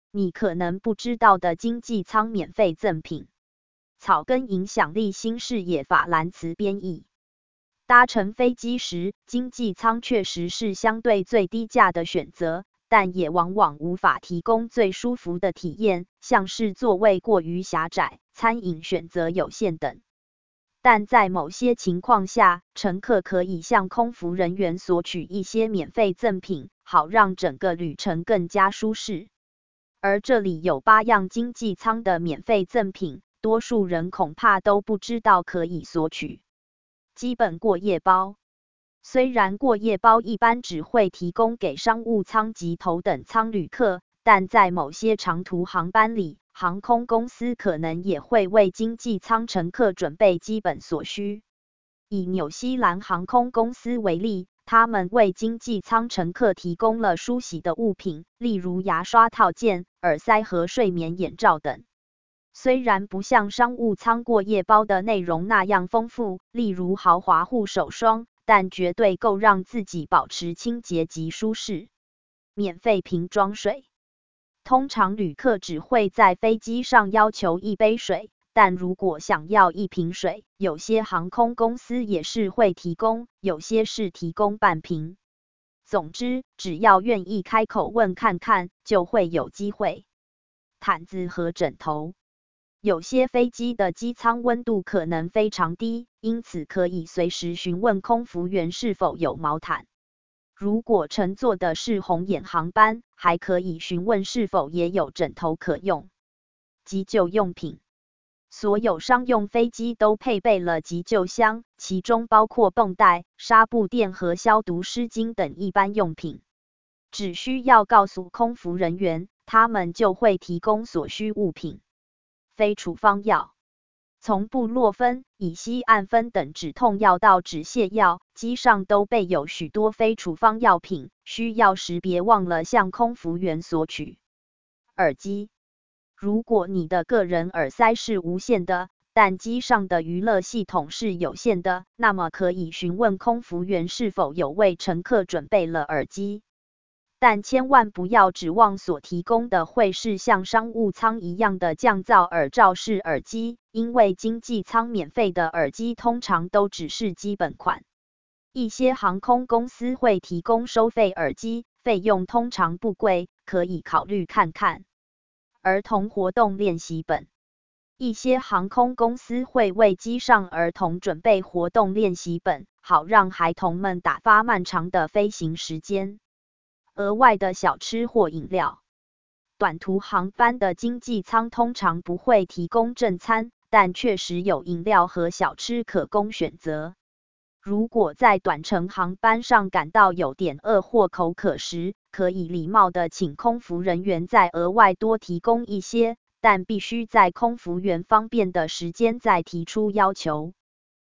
你可能不知道的经济舱免费赠品。草根影响力新视野法兰茨编译。搭乘飞机时，经济舱确实是相对最低价的选择，但也往往无法提供最舒服的体验，像是座位过于狭窄、餐饮选择有限等。但在某些情况下，乘客可以向空服人员索取一些免费赠品，好让整个旅程更加舒适。而这里有8样经济舱的免费赠品，多数人恐怕都不知道可以索取。基本过夜包。虽然过夜包一般只会提供给商务舱及头等舱旅客，但在某些长途航班里，航空公司可能也会为经济舱乘客准备基本所需。以纽西兰航空公司为例，他们为经济舱乘客提供了梳洗的物品，例如牙刷套件、耳塞和睡眠眼罩等。虽然不像商务舱过夜包的内容那样丰富，例如豪华护手霜，但绝对够让自己保持清洁及舒适。免费瓶装水。通常旅客只会在飞机上要求1杯水，但如果想要1瓶水，有些航空公司也是会提供，有些是提供半瓶。总之，只要愿意开口问看看，就会有机会。毯子和枕头。有些飞机的机舱温度可能非常低，因此可以随时询问空服员是否有毛毯。如果乘坐的是红眼航班，还可以询问是否也有枕头可用。急救用品。所有商用飞机都配备了急救箱，其中包括绷带、纱布垫和消毒湿巾等一般用品。只需要告诉空服人员，他们就会提供所需物品。非处方药。从布洛芬、乙酰氨酚等止痛药到止泻药，机上都备有许多非处方药品，需要时别忘了向空服员索取。耳机。如果你的个人耳塞是无线的，但机上的娱乐系统是有线的，那么可以询问空服员是否有为乘客准备了耳机。但千万不要指望所提供的会是像商务舱一样的降噪耳罩式耳机，因为经济舱免费的耳机通常都只是基本款。一些航空公司会提供收费耳机，费用通常不贵，可以考虑看看。儿童活动练习本。一些航空公司会为机上儿童准备活动练习本，好让孩童们打发漫长的飞行时间。额外的小吃或饮料。短途航班的经济舱通常不会提供正餐，但确实有饮料和小吃可供选择。如果在短程航班上感到有点饿或口渴时，可以礼貌地请空服人员再额外多提供一些，但必须在空服员方便的时间再提出要求。